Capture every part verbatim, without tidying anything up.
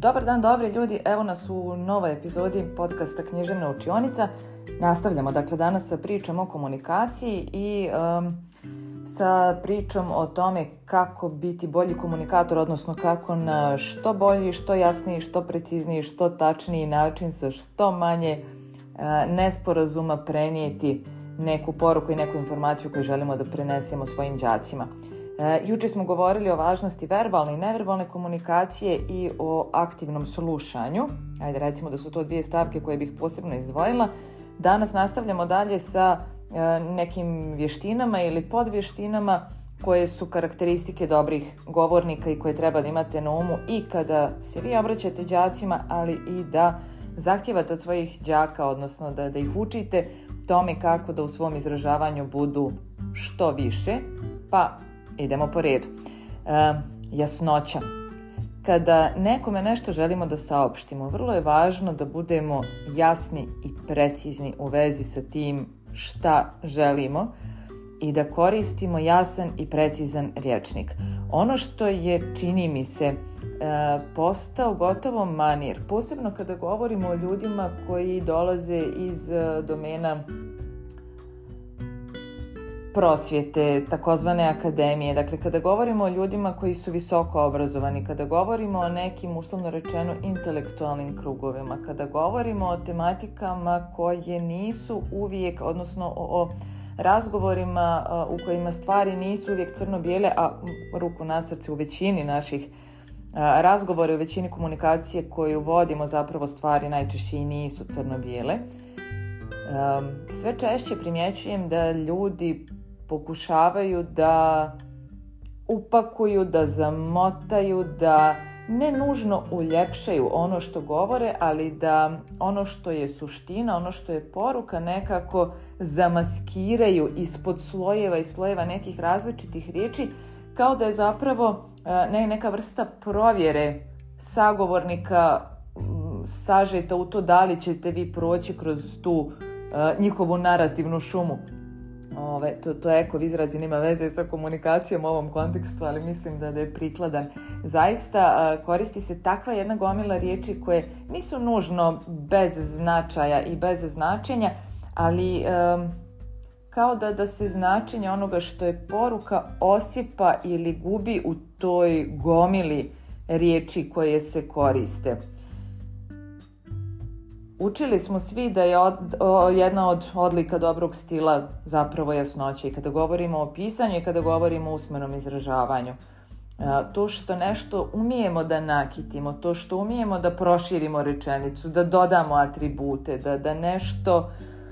Dobar dan, dobri ljudi, evo nas u novoj epizodi podcasta Književna učionica. Nastavljamo dakle danas sa pričom o komunikaciji i um, sa pričom o tome kako biti bolji komunikator, odnosno kako na što bolji, što jasniji, što precizniji, što tačniji način sa što manje uh, nesporazuma prenijeti neku poruku i neku informaciju koju želimo da prenesemo svojim đacima. E, juče smo govorili o važnosti verbalne i neverbalne komunikacije i o aktivnom slušanju. Ajde, recimo da su to dvije stavke koje bih posebno izdvojila. Danas nastavljamo dalje sa e, nekim vještinama ili podvještinama koje su karakteristike dobrih govornika i koje treba da imate na umu i kada se vi obraćate đacima, ali i da zahtijevate od svojih đaka, odnosno da, da ih učite tome kako da u svom izražavanju budu što više. Pa idemo po redu. E, jasnoća. Kada nekome nešto želimo da saopštimo, vrlo je važno da budemo jasni i precizni u vezi sa tim šta želimo i da koristimo jasan i precizan rječnik. Ono što je, čini mi se, e, postao gotovo manir, posebno kada govorimo o ljudima koji dolaze iz e, domena prosvjete, takozvane akademije. Dakle, kada govorimo o ljudima koji su visoko obrazovani, kada govorimo o nekim, uslovno rečeno, intelektualnim krugovima, kada govorimo o tematikama koje nisu uvijek, odnosno o, o razgovorima a, u kojima stvari nisu uvijek crno-bijele, a ruku na srce u većini naših a, razgovora, u većini komunikacije koju vodimo, zapravo stvari najčešće i nisu crno-bijele. Um, sve češće primjećujem da ljudi pokušavaju da upakuju, da zamotaju, da ne nužno uljepšaju ono što govore, ali da ono što je suština, ono što je poruka nekako zamaskiraju ispod slojeva i slojeva nekih različitih riječi, kao da je zapravo ne, neka vrsta provjere sagovornika sažeta u to da li ćete vi proći kroz tu uh, njihovu narativnu šumu. Ove, to, to eko izrazi nema veze sa komunikacijom u ovom kontekstu, ali mislim da, da je prikladan. Zaista uh, koristi se takva jedna gomila riječi koje nisu nužno bez značaja i bez značenja, ali um, kao da, da se značenje onoga što je poruka osipa ili gubi u toj gomili riječi koje se koriste. Učili smo svi da je od, o, jedna od odlika dobrog stila zapravo jasnoća i kada govorimo o pisanju i kada govorimo o usmenom izražavanju. A, to što nešto umijemo da nakitimo, to što umijemo da proširimo rečenicu, da dodamo atribute, da, da nešto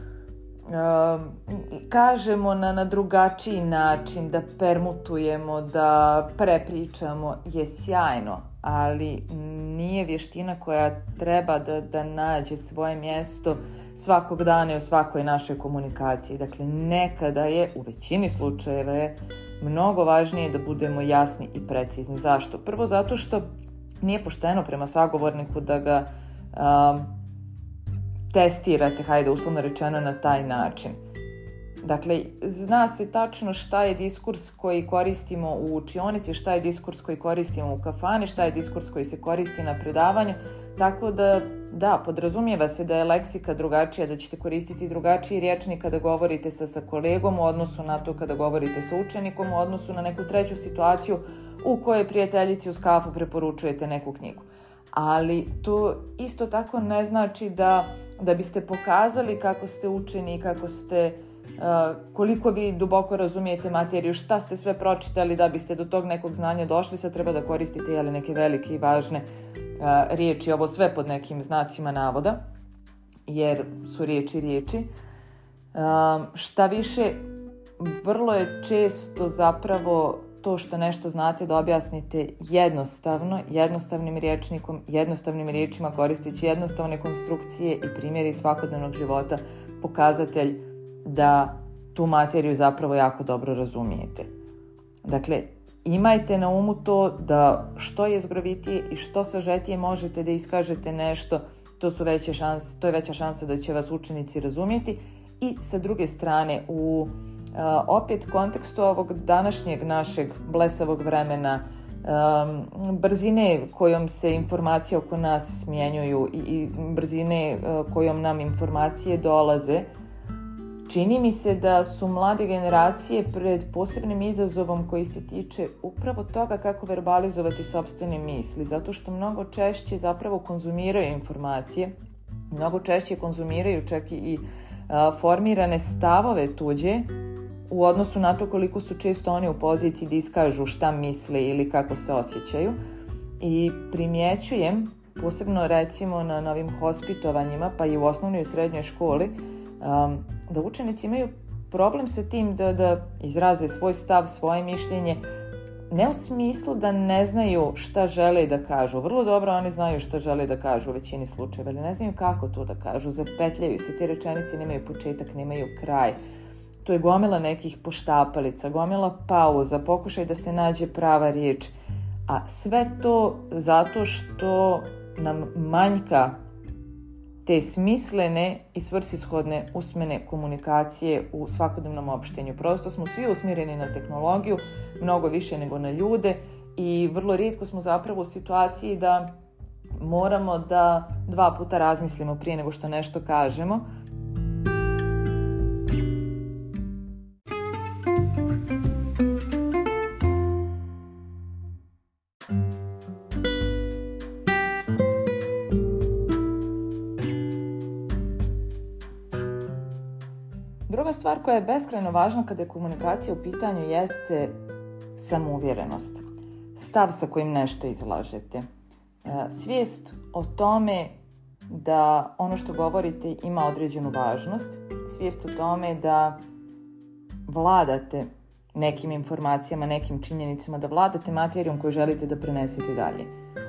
a, kažemo na, na drugačiji način, da permutujemo, da prepričamo je sjajno, ali nije vještina koja treba da, da nađe svoje mjesto svakog dana i u svakoj našoj komunikaciji. Dakle, nekada je, u većini slučajeva je mnogo važnije da budemo jasni i precizni. Zašto? Prvo zato što nije pošteno prema sagovorniku da ga um, testirate, hajde uslovno rečeno, na taj način. Dakle, zna se tačno šta je diskurs koji koristimo u učionici, šta je diskurs koji koristimo u kafani, šta je diskurs koji se koristi na predavanju, tako da, da, podrazumijeva se da je leksika drugačija, da ćete koristiti drugačiji rječnik kada govorite sa, sa kolegom u odnosu na to kada govorite sa učenikom, u odnosu na neku treću situaciju u kojoj prijateljici uz kafu preporučujete neku knjigu. Ali to isto tako ne znači da, da biste pokazali kako ste učeni i kako ste Uh, koliko vi duboko razumijete materiju, šta ste sve pročitali da biste do tog nekog znanja došli, sad treba da koristite jeli, neke velike i važne uh, riječi, ovo sve pod nekim znacima navoda, jer su riječi riječi. Uh, šta više, vrlo je često zapravo to što nešto znate da objasnite jednostavno, jednostavnim rječnikom, jednostavnim riječima, koristeći jednostavne konstrukcije i primjeri iz svakodnevnog života, pokazatelj da tu materiju zapravo jako dobro razumijete. Dakle, imajte na umu to da što je zgrovitije i što sažetije možete da iskažete nešto, to su veće šanse, to je veća šansa da će vas učenici razumjeti. I sa druge strane, u a, opet kontekstu ovog današnjeg našeg blesavog vremena, um, brzine kojom se informacije oko nas smjenjuju i, i brzine uh, kojom nam informacije dolaze, čini mi se da su mlade generacije pred posebnim izazovom koji se tiče upravo toga kako verbalizovati sopstvene misli, zato što mnogo češće zapravo konzumiraju informacije, mnogo češće konzumiraju čak i a, formirane stavove tuđe u odnosu na to koliko su često oni u poziciji da iskažu šta misle ili kako se osjećaju. I primjećujem, posebno recimo na novim hospitovanjima, pa i u osnovnoj i u srednjoj školi, um, da učenici imaju problem sa tim da, da izraze svoj stav, svoje mišljenje, ne u smislu da ne znaju šta žele da kažu. Vrlo dobro oni znaju šta žele da kažu u većini slučajeva, ali ne znaju kako to da kažu. Zapetljaju se, te rečenice nemaju početak, nemaju kraj. To je gomila nekih poštapalica, gomila pauza, pokušaj da se nađe prava riječ. A sve to zato što nam manjka te smislene i svrsishodne usmene komunikacije u svakodnevnom opštenju. Prosto smo svi usmjereni na tehnologiju, mnogo više nego na ljude i vrlo rijetko smo zapravo u situaciji da moramo da dva puta razmislimo prije nego što nešto kažemo. Druga stvar koja je beskrajno važna kada je komunikacija u pitanju jeste samouvjerenost. Stav sa kojim nešto izlažete. Svijest o tome da ono što govorite ima određenu važnost. Svijest o tome da vladate nekim informacijama, nekim činjenicama, da vladate materijom koju želite da prenesete dalje.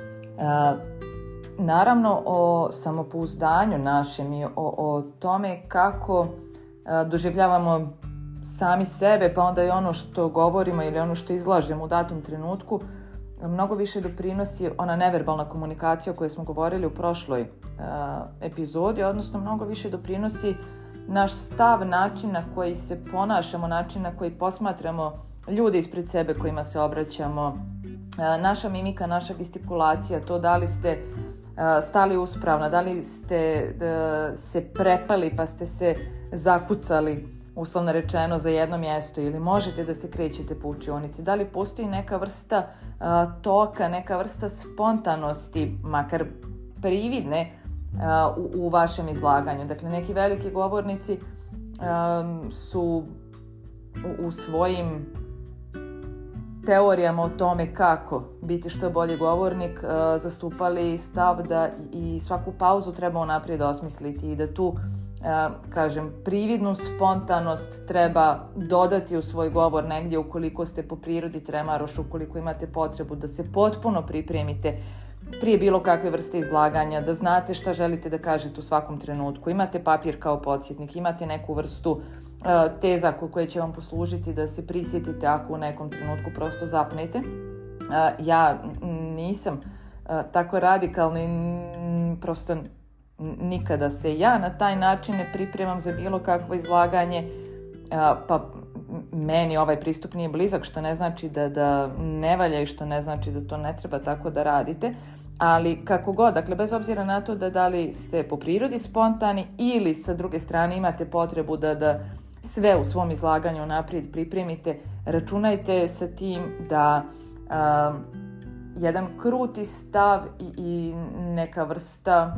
Naravno, o samopouzdanju našem i o, o tome kako doživljavamo sami sebe, pa onda i ono što govorimo ili ono što izlažemo u datom trenutku, mnogo više doprinosi ona neverbalna komunikacija o kojoj smo govorili u prošloj uh, epizodi, odnosno mnogo više doprinosi naš stav, način na koji se ponašamo, način na koji posmatramo ljude ispred sebe kojima se obraćamo, uh, naša mimika, naša gestikulacija, to da li ste uh, stali uspravno, da li ste uh, se prepali pa ste se zakucali, uslovno rečeno, za jedno mjesto ili možete da se krećete po učionici. Da li postoji neka vrsta a, toka, neka vrsta spontanosti, makar prividne, a, u, u vašem izlaganju. Dakle, neki veliki govornici a, su u, u svojim teorijama o tome kako biti što bolji govornik a, zastupali stav da i, i svaku pauzu treba unaprijed osmisliti i da tu kažem, prividnu spontanost treba dodati u svoj govor negdje ukoliko ste po prirodi tremaroš, ukoliko imate potrebu da se potpuno pripremite prije bilo kakve vrste izlaganja, da znate šta želite da kažete u svakom trenutku, imate papir kao podsjetnik, imate neku vrstu uh, teza koje će vam poslužiti da se prisjetite ako u nekom trenutku prosto zapnete. Uh, ja nisam uh, tako radikalni, n- prosto nikada se ja na taj način ne pripremam za bilo kakvo izlaganje, pa meni ovaj pristup nije blizak, što ne znači da, da ne valja i što ne znači da to ne treba tako da radite, ali kako god, dakle bez obzira na to da da li ste po prirodi spontani ili sa druge strane imate potrebu da, da sve u svom izlaganju naprijed pripremite, računajte sa tim da um, jedan kruti stav i, i neka vrsta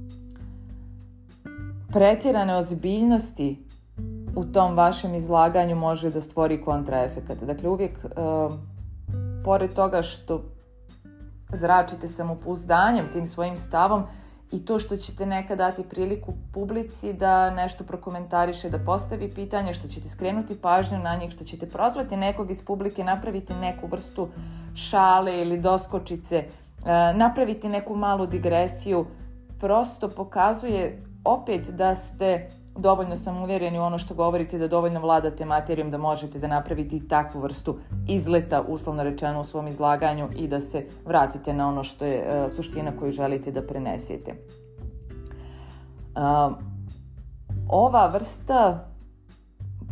pretjerane ozbiljnosti u tom vašem izlaganju može da stvori kontraefekat. Dakle, uvijek, uh, pored toga što zračite samopouzdanjem tim svojim stavom i to što ćete nekad dati priliku publici da nešto prokomentariše, da postavi pitanje, što ćete skrenuti pažnju na njih, što ćete prozvati nekog iz publike, napraviti neku vrstu šale ili doskočice, uh, napraviti neku malu digresiju, prosto pokazuje opet da ste dovoljno samouvjereni u ono što govorite, da dovoljno vladate materijom, da možete da napravite i takvu vrstu izleta, uslovno rečeno, u svom izlaganju i da se vratite na ono što je uh, suština koju želite da prenesete. Uh, ova vrsta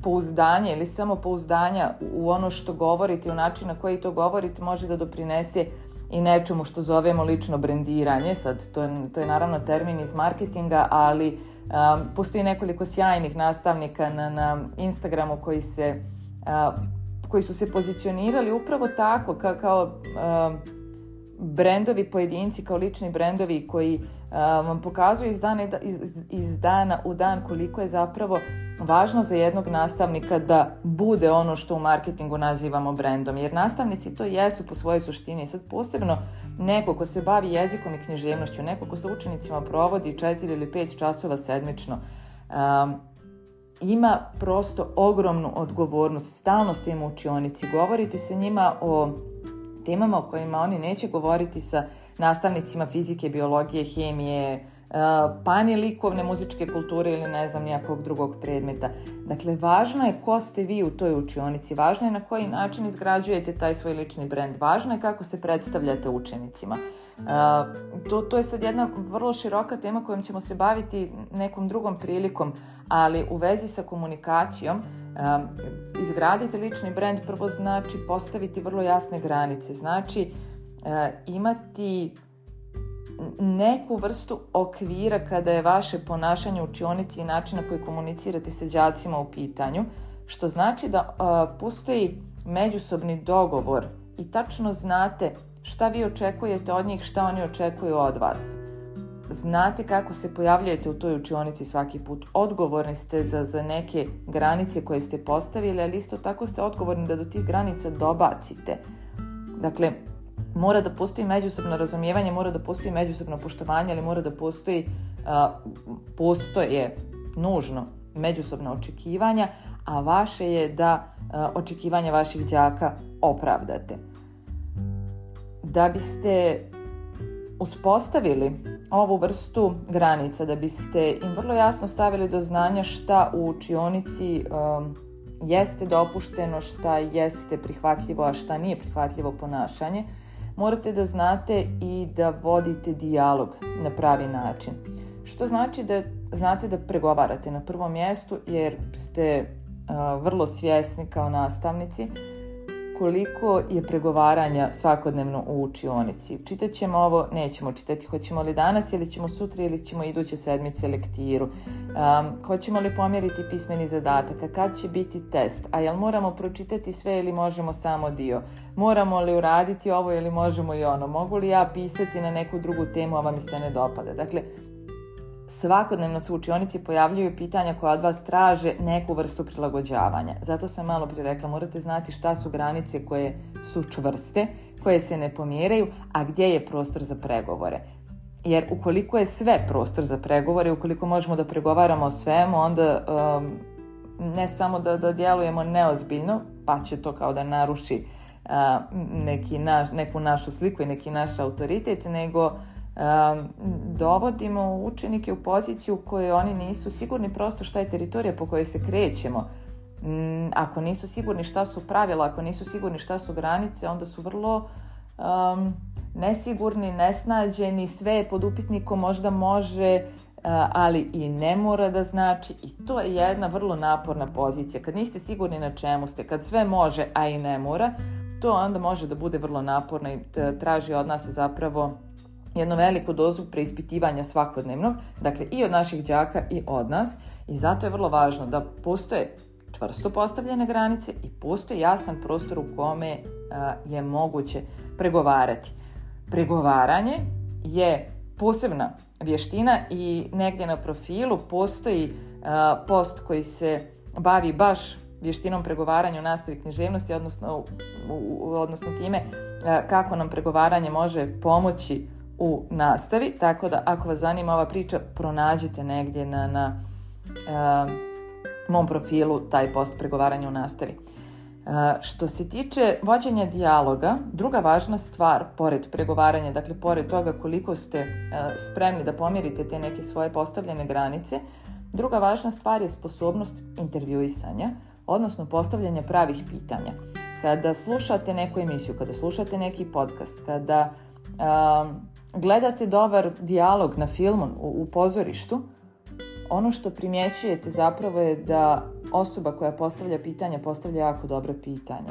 pouzdanje ili samopouzdanja u ono što govorite, u način na koji to govorite može da doprinese i nečemu što zovemo lično brendiranje. Sad, to je, to je naravno termin iz marketinga, ali um, postoji nekoliko sjajnih nastavnika na, na Instagramu koji, se, uh, koji su se pozicionirali upravo tako ka, kao uh, brendovi pojedinci, kao lični brendovi koji uh, vam pokazuju iz dana, iz, iz dana u dan koliko je zapravo važno za jednog nastavnika da bude ono što u marketingu nazivamo brendom, jer nastavnici to jesu po svojoj suštini. Sad posebno neko ko se bavi jezikom i književnošću, neko ko sa učenicima provodi četiri ili pet časova sedmično, um, ima prosto ogromnu odgovornost. Stalno ste im u učionici, govorite sa njima o temama o kojima oni neće govoriti sa nastavnicima fizike, biologije, hemije, pa ni likovne, muzičke kulture ili ne znam nijakog drugog predmeta. Dakle, važno je ko ste vi u toj učionici, važno je na koji način izgrađujete taj svoj lični brend, važno je kako se predstavljate učenicima. To, to je sad jedna vrlo široka tema kojom ćemo se baviti nekom drugom prilikom, ali u vezi sa komunikacijom, izgraditi lični brend prvo znači postaviti vrlo jasne granice, znači imati neku vrstu okvira kada je vaše ponašanje u učionici i način na koji komunicirate sa đacima u pitanju, što znači da uh, postoji međusobni dogovor i tačno znate šta vi očekujete od njih, šta oni očekuju od vas. Znate kako se pojavljujete u toj učionici svaki put. Odgovorni ste za, za neke granice koje ste postavili, ali isto tako ste odgovorni da do tih granica dobacite. Dakle, mora da postoji međusobno razumijevanje, mora da postoji međusobno poštovanje, ali mora da postoji, uh, postoje nužno međusobna očekivanja, a vaše je da uh, očekivanja vaših đaka opravdate. Da biste uspostavili ovu vrstu granica, da biste im vrlo jasno stavili do znanja šta u učionici um, jeste dopušteno, šta jeste prihvatljivo, a šta nije prihvatljivo ponašanje, morate da znate i da vodite dijalog na pravi način. Što znači da znate da pregovarate na prvom mjestu, jer ste uh, vrlo svjesni kao nastavnici koliko je pregovaranja svakodnevno u učionici. Čitat ćemo ovo, nećemo čitati, hoćemo li danas ili ćemo sutra ili ćemo iduće sedmice lektiru. Um, hoćemo li pomjeriti pismeni zadatak, a kad će biti test, a jel moramo pročitati sve ili možemo samo dio, moramo li uraditi ovo ili možemo i ono, mogu li ja pisati na neku drugu temu, ova mi se ne dopada. Dakle, svakodnevno se u učionici pojavljuju pitanja koja od vas traže neku vrstu prilagođavanja. Zato sam malo prije rekla, morate znati šta su granice koje su čvrste, koje se ne pomjeraju, a gdje je prostor za pregovore. Jer ukoliko je sve prostor za pregovore, ukoliko možemo da pregovaramo o svemu, onda um, ne samo da, da djelujemo neozbiljno, pa će to kao da naruši uh, neki naš, neku našu sliku i neki naš autoritet, nego Um, dovodimo učenike u poziciju u kojoj oni nisu sigurni prosto šta je teritorija po kojoj se krećemo. Um, ako nisu sigurni šta su pravila, ako nisu sigurni šta su granice, onda su vrlo um, nesigurni, nesnađeni, sve je pod upitnikom, možda može, uh, ali i ne mora da znači, i to je jedna vrlo naporna pozicija. Kad niste sigurni na čemu ste, kad sve može, a i ne mora, to onda može da bude vrlo naporno i traži od nas zapravo jednu veliku dozu preispitivanja svakodnevnog, dakle i od naših đaka i od nas, i zato je vrlo važno da postoje čvrsto postavljene granice i postoji jasan prostor u kome a, je moguće pregovarati. Pregovaranje je posebna vještina i negdje na profilu postoji a, post koji se bavi baš vještinom pregovaranja u nastavi književnosti, odnosno, u, u, odnosno time a, kako nam pregovaranje može pomoći u nastavi, tako da ako vas zanima ova priča, pronađite negdje na, na uh, mom profilu taj post pregovaranja u nastavi. Uh, što se tiče vođenja dijaloga, druga važna stvar, pored pregovaranja, dakle pored toga koliko ste uh, spremni da pomjerite te neke svoje postavljene granice, druga važna stvar je sposobnost intervjuisanja, odnosno postavljanja pravih pitanja. Kada slušate neku emisiju, kada slušate neki podcast, kada uh, gledate dobar dijalog na filmu u, u pozorištu, ono što primjećujete zapravo je da osoba koja postavlja pitanja, postavlja jako dobra pitanja.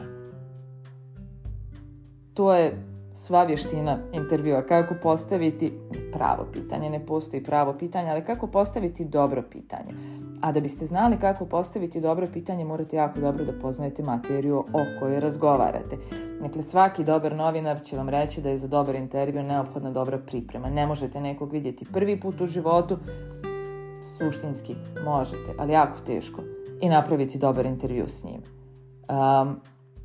To je sva vještina intervjua. Kako postaviti pravo pitanje. Ne postoji pravo pitanje, ali kako postaviti dobro pitanje. A da biste znali kako postaviti dobro pitanje, morate jako dobro da poznajete materiju o kojoj razgovarate. Dakle, svaki dobar novinar će vam reći da je za dobar intervju neophodna dobra priprema. Ne možete nekog vidjeti prvi put u životu, suštinski možete, ali jako teško, i napraviti dobar intervju s njim. Um,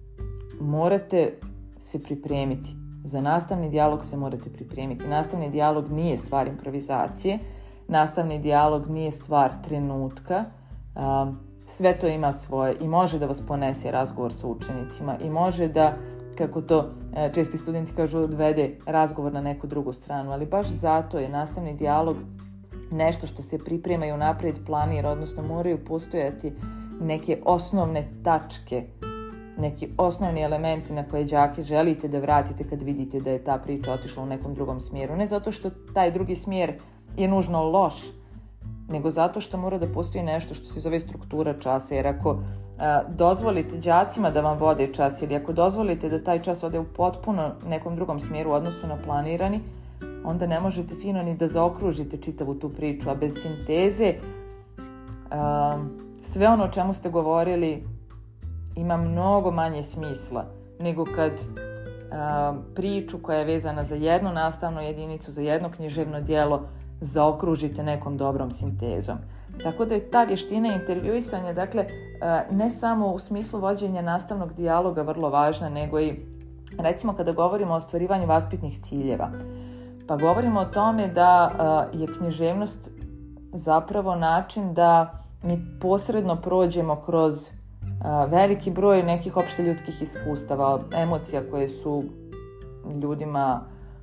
morate se pripremiti. Za nastavni dijalog se morate pripremiti. Nastavni dijalog nije stvar improvizacije, nastavni dijalog nije stvar trenutka, um, sve to ima svoje i može da vas ponese razgovor sa učenicima i može da, kako to e, česti studenti kažu, odvede razgovor na neku drugu stranu, ali baš zato je nastavni dijalog nešto što se priprema i unaprijed planira, odnosno moraju postojati neke osnovne tačke, neki osnovni elementi na koje đake želite da vratite kad vidite da je ta priča otišla u nekom drugom smjeru. Ne zato što taj drugi smjer je nužno loš, nego zato što mora da postoji nešto što se zove struktura časa, jer ako a, dozvolite đacima da vam vode čas ili ako dozvolite da taj čas ode u potpuno nekom drugom smjeru u odnosu na planirani, onda ne možete fino ni da zaokružite čitavu tu priču, a bez sinteze a, sve ono o čemu ste govorili ima mnogo manje smisla nego kad a, priču koja je vezana za jednu nastavnu jedinicu, za jedno književno djelo zaokružite nekom dobrom sintezom. Tako da je ta vještina intervjuisanja, dakle, ne samo u smislu vođenja nastavnog dijaloga vrlo važna, nego i, recimo, kada govorimo o ostvarivanju vaspitnih ciljeva. Pa govorimo o tome da je književnost zapravo način da mi posredno prođemo kroz veliki broj nekih opšte ljudskih iskustava, emocija koje su ljudima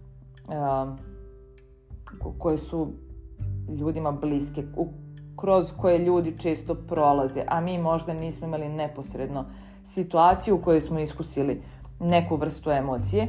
koje su ljudima bliske, kroz koje ljudi često prolaze, a mi možda nismo imali neposredno situaciju u kojoj smo iskusili neku vrstu emocije.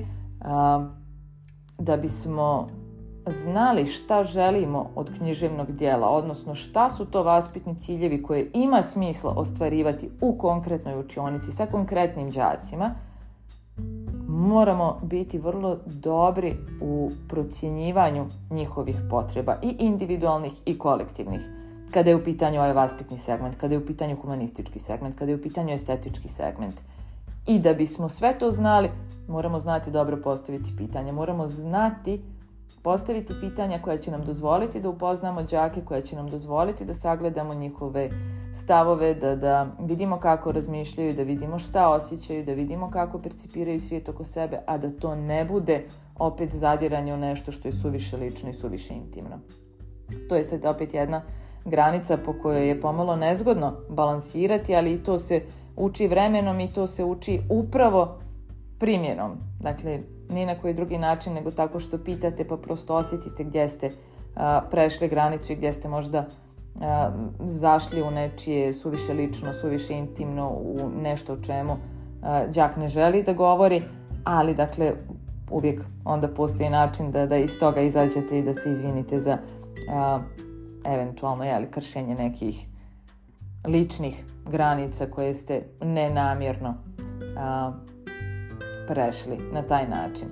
Da bismo znali šta želimo od književnog djela, odnosno šta su to vaspitni ciljevi koje ima smisla ostvarivati u konkretnoj učionici sa konkretnim đacima, moramo biti vrlo dobri u procjenjivanju njihovih potreba, i individualnih i kolektivnih. Kada je u pitanju ovaj vaspitni segment, kada je u pitanju humanistički segment, kada je u pitanju estetički segment. I da bismo sve to znali, moramo znati dobro postaviti pitanja. Moramo znati postaviti pitanja koja će nam dozvoliti da upoznamo đake, koja će nam dozvoliti da sagledamo njihove stavove, da, da vidimo kako razmišljaju, da vidimo šta osjećaju, da vidimo kako percipiraju svijet oko sebe, a da to ne bude opet zadiranje u nešto što je suviše lično i suviše intimno. To je sad opet jedna granica po kojoj je pomalo nezgodno balansirati, ali i to se uči vremenom i to se uči upravo primjenom. Dakle, ni na koji drugi način nego tako što pitate pa prosto osjetite gdje ste a, prešli granicu i gdje ste možda a, zašli u nečije suviše lično, suviše intimno, u nešto o čemu a, đak ne želi da govori, ali dakle uvijek onda postoji način da, da iz toga izađete i da se izvinite za a, eventualno jeli, kršenje nekih ličnih granica koje ste nenamjerno a, prešli na taj način.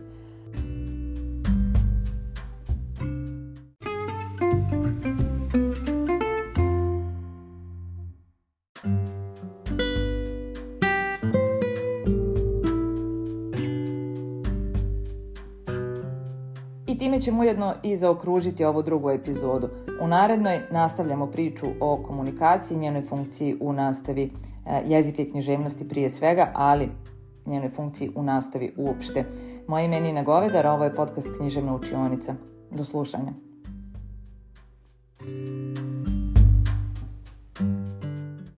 I time ćemo ujedno i zaokružiti ovu drugu epizodu. U narednoj nastavljamo priču o komunikaciji, njenoj funkciji u nastavi jezika i književnosti prije svega, ali njenoj funkciji u nastavi uopšte. Moje ime je Nina Govedar, a ovo je podcast Književna učionica. Do slušanja.